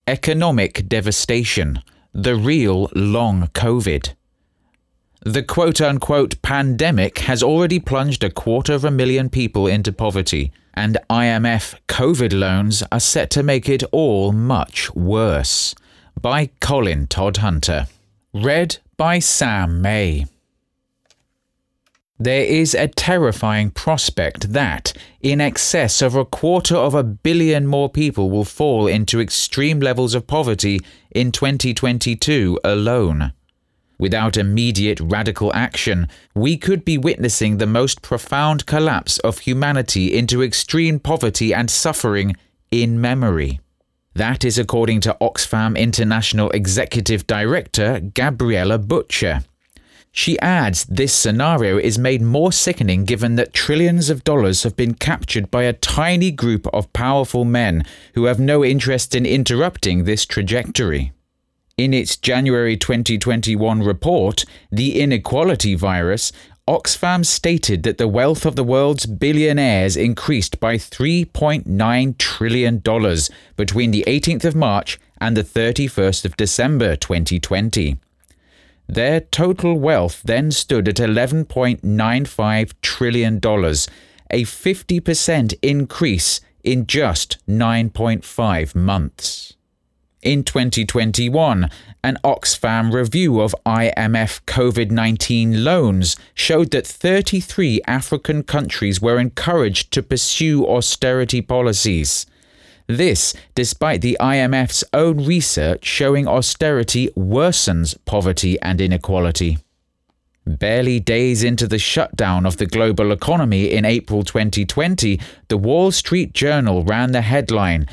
Economic devastation, the real long COVID. The quote-unquote pandemic has already plunged 250,000 people into poverty, and IMF COVID loans are set to make it all much worse. By Colin Todd Hunter. Read by Sam May. There is a terrifying prospect that, in excess of 250 million more people will fall into extreme levels of poverty in 2022 alone. Without immediate radical action, we could be witnessing the most profound collapse of humanity into extreme poverty and suffering in memory. That is according to Oxfam International Executive Director Gabriella Butcher. She adds this scenario is made more sickening given that trillions of dollars have been captured by a tiny group of powerful men who have no interest in interrupting this trajectory. In its January 2021 report, The Inequality Virus, Oxfam stated that the wealth of the world's billionaires increased by $3.9 trillion between the 18th of March and the 31st of December 2020. Their total wealth then stood at $11.95 trillion, a 50% increase in just 9.5 months. In 2021, an Oxfam review of IMF COVID-19 loans showed that 33 African countries were encouraged to pursue austerity policies. This, despite the IMF's own research showing austerity worsens poverty and inequality. Barely days into the shutdown of the global economy in April 2020, the Wall Street Journal ran the headline,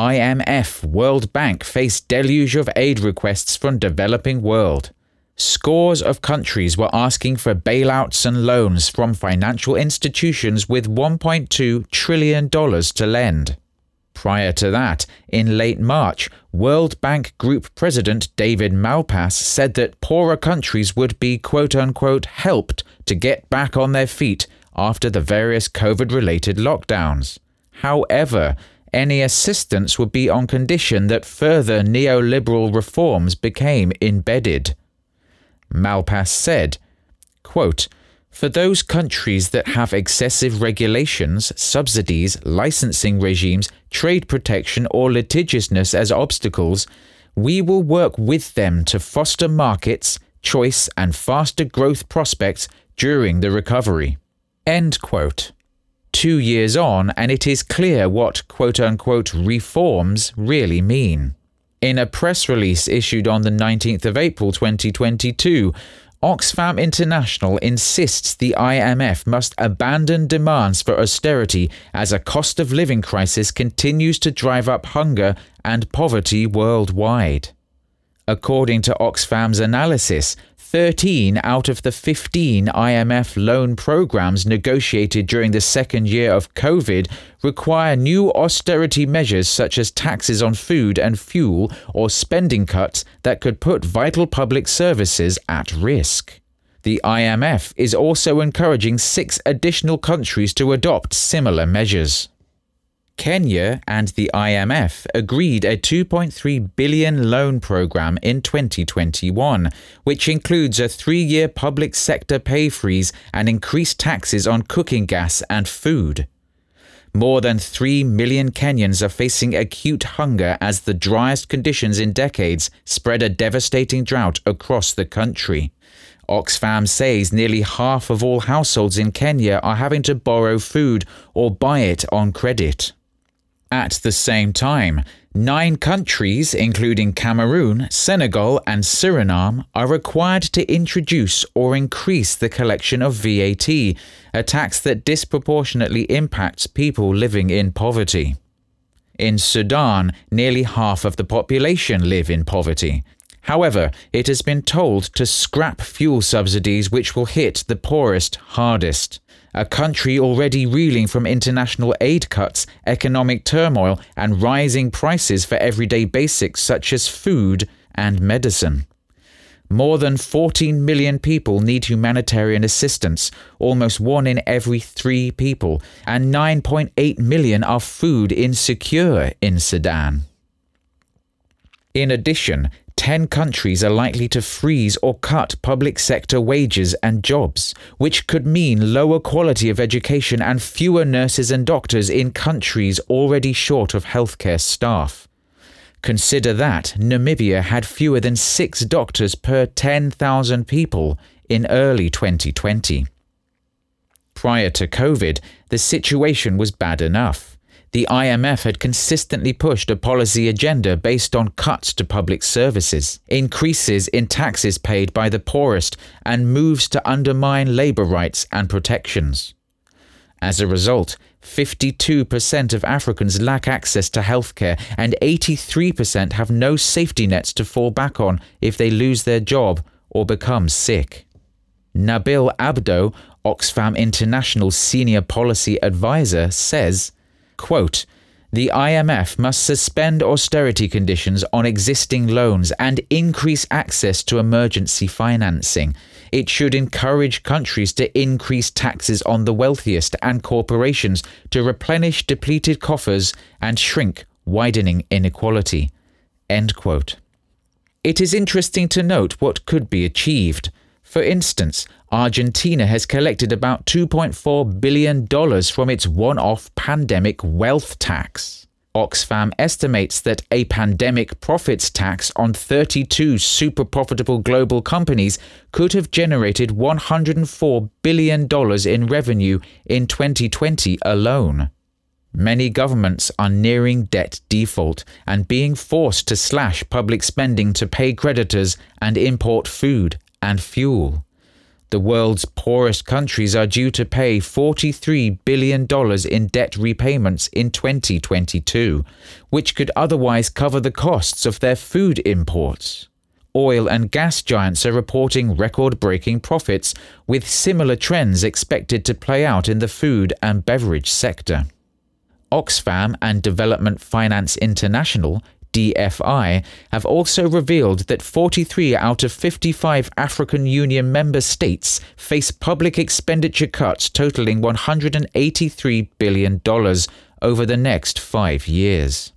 IMF World Bank face deluge of aid requests from developing world. Scores of countries were asking for bailouts and loans from financial institutions with $1.2 trillion to lend. Prior to that, in late March, World Bank Group President David Malpass said that poorer countries would be quote-unquote helped to get back on their feet after the various COVID-related lockdowns. However, any assistance would be on condition that further neoliberal reforms became embedded. Malpass said, quote, for those countries that have excessive regulations, subsidies, licensing regimes, trade protection or litigiousness as obstacles, we will work with them to foster markets, choice and faster growth prospects during the recovery. End quote. 2 years on, and it is clear what quote-unquote reforms really mean. In a press release issued on the 19th of April 2022, Oxfam International insists the IMF must abandon demands for austerity as a cost of living crisis continues to drive up hunger and poverty worldwide. According to Oxfam's analysis, 13 out of the 15 IMF loan programs negotiated during the second year of COVID require new austerity measures such as taxes on food and fuel or spending cuts that could put vital public services at risk. The IMF is also encouraging 6 additional countries to adopt similar measures. Kenya and the IMF agreed a $2.3 billion loan program in 2021, which includes a 3-year public sector pay freeze and increased taxes on cooking gas and food. More than 3 million Kenyans are facing acute hunger as the driest conditions in decades spread a devastating drought across the country. Oxfam says nearly half of all households in Kenya are having to borrow food or buy it on credit. At the same time, 9 countries, including Cameroon, Senegal and Suriname, are required to introduce or increase the collection of VAT, a tax that disproportionately impacts people living in poverty. In Sudan, nearly half of the population live in poverty. However, it has been told to scrap fuel subsidies which will hit the poorest hardest. A country already reeling from international aid cuts, economic turmoil, and rising prices for everyday basics such as food and medicine. More than 14 million people need humanitarian assistance, almost 1 in every 3 people, and 9.8 million are food insecure in Sudan. In addition, 10 countries are likely to freeze or cut public sector wages and jobs, which could mean lower quality of education and fewer nurses and doctors in countries already short of healthcare staff. Consider that Namibia had fewer than 6 doctors per 10,000 people in early 2020. Prior to COVID, the situation was bad enough. The IMF had consistently pushed a policy agenda based on cuts to public services, increases in taxes paid by the poorest, and moves to undermine labour rights and protections. As a result, 52% of Africans lack access to healthcare and 83% have no safety nets to fall back on if they lose their job or become sick. Nabil Abdo, Oxfam International's senior policy advisor, says, quote, "The IMF must suspend austerity conditions on existing loans and increase access to emergency financing. It should encourage countries to increase taxes on the wealthiest and corporations to replenish depleted coffers and shrink widening inequality." End quote. It is interesting to note what could be achieved. For instance, Argentina has collected about $2.4 billion from its one-off pandemic wealth tax. Oxfam estimates that a pandemic profits tax on 32 super profitable global companies could have generated $104 billion in revenue in 2020 alone. Many governments are nearing debt default and being forced to slash public spending to pay creditors and import food and fuel. The world's poorest countries are due to pay $43 billion in debt repayments in 2022, which could otherwise cover the costs of their food imports. Oil and gas giants are reporting record-breaking profits, with similar trends expected to play out in the food and beverage sector. Oxfam and Development Finance International, DFI, have also revealed that 43 out of 55 African Union member states face public expenditure cuts totaling $183 billion over the next 5 years.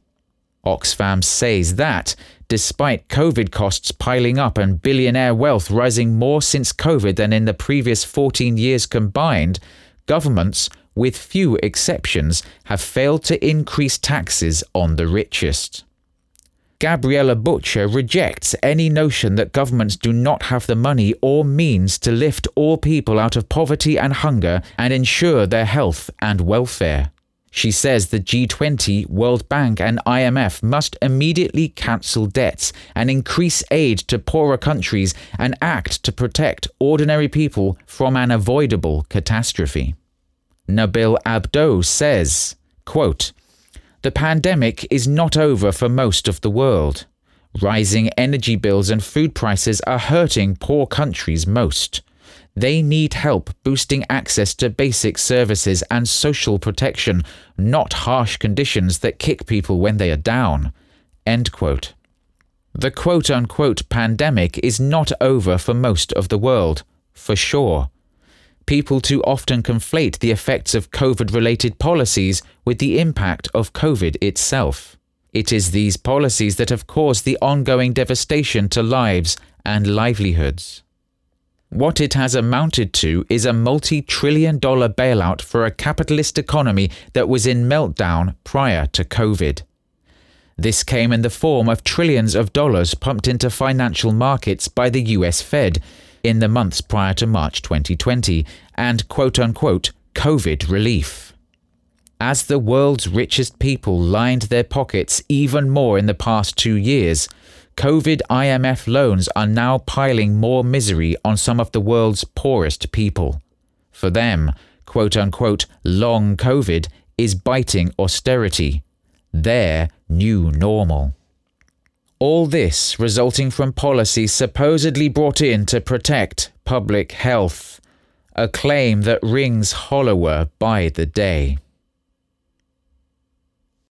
Oxfam says that, despite COVID costs piling up and billionaire wealth rising more since COVID than in the previous 14 years combined, governments, with few exceptions, have failed to increase taxes on the richest. Gabriella Butcher rejects any notion that governments do not have the money or means to lift all people out of poverty and hunger and ensure their health and welfare. She says the G20, World Bank and IMF must immediately cancel debts and increase aid to poorer countries and act to protect ordinary people from an avoidable catastrophe. Nabil Abdo says, quote, "The pandemic is not over for most of the world. Rising energy bills and food prices are hurting poor countries most. They need help boosting access to basic services and social protection, not harsh conditions that kick people when they are down." End quote. The quote-unquote pandemic is not over for most of the world, for sure. People too often conflate the effects of COVID-related policies with the impact of COVID itself. It is these policies that have caused the ongoing devastation to lives and livelihoods. What it has amounted to is a multi-trillion-dollar bailout for a capitalist economy that was in meltdown prior to COVID. This came in the form of trillions of dollars pumped into financial markets by the US Fed in the months prior to March 2020, and quote-unquote COVID relief. As the world's richest people lined their pockets even more in the past 2 years, COVID IMF loans are now piling more misery on some of the world's poorest people. For them, quote-unquote long COVID is biting austerity, their new normal. All this resulting from policies supposedly brought in to protect public health, a claim that rings hollower by the day.